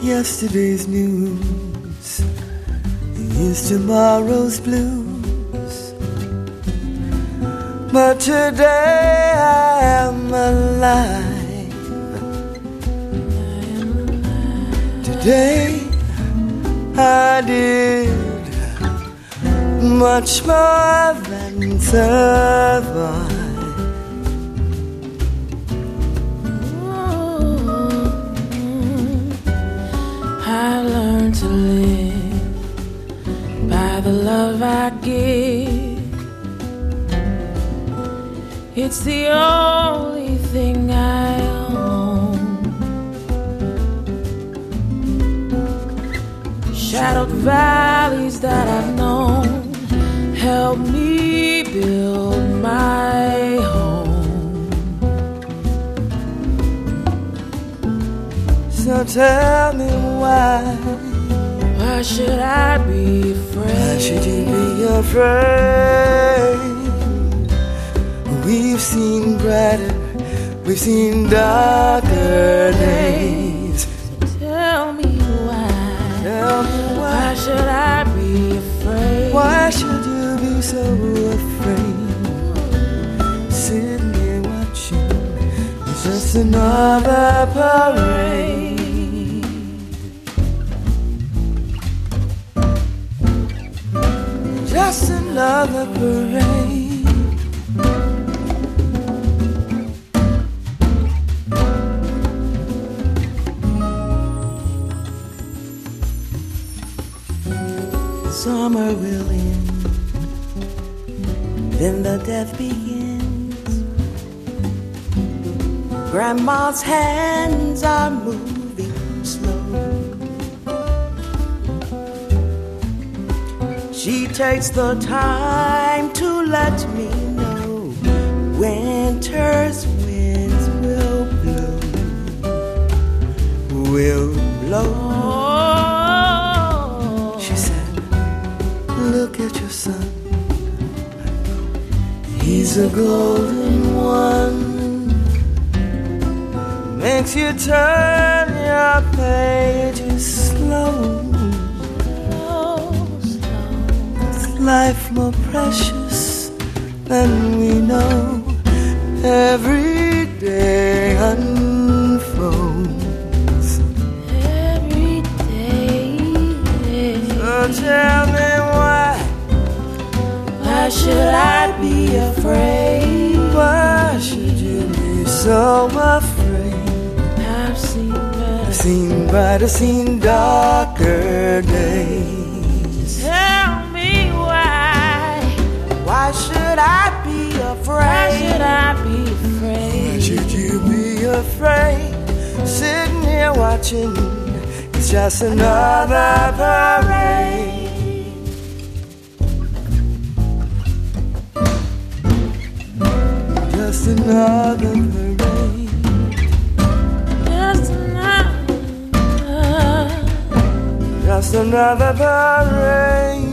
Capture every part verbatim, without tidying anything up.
Yesterday's news is tomorrow's blues, but today I am alive. Today I did much more than survive. I learned to live by the love I give. It's the only thing I own. Shadowed valleys that I've known help me build my home. So tell me why, why should I be afraid? Why should you be afraid? We've seen brighter, we've seen darker days. Tell me why, tell me why, why should I be afraid? Why should you be so afraid? Sitting here watching, it's just another parade. Just another parade. Summer will end, then the death begins. Grandma's hands are moving slow. She takes the time to let me know winter's winds will blow, will blow. She said, look at your son, he's a golden one. Makes you turn your pages slow. Life more precious than we know. Every day unfolds. Every day. So tell me why. Why should I be afraid? Why should you be so afraid? I've seen better, I've seen brighter, seen darker days. Tell me why. Why should I be afraid? Why should I be afraid? Why should you be afraid? Sitting here watching, it's just another parade. Just another parade. Just another. Just another parade.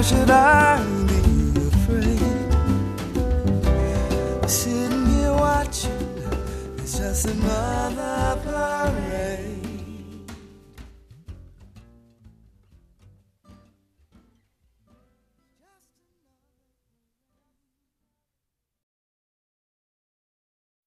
should I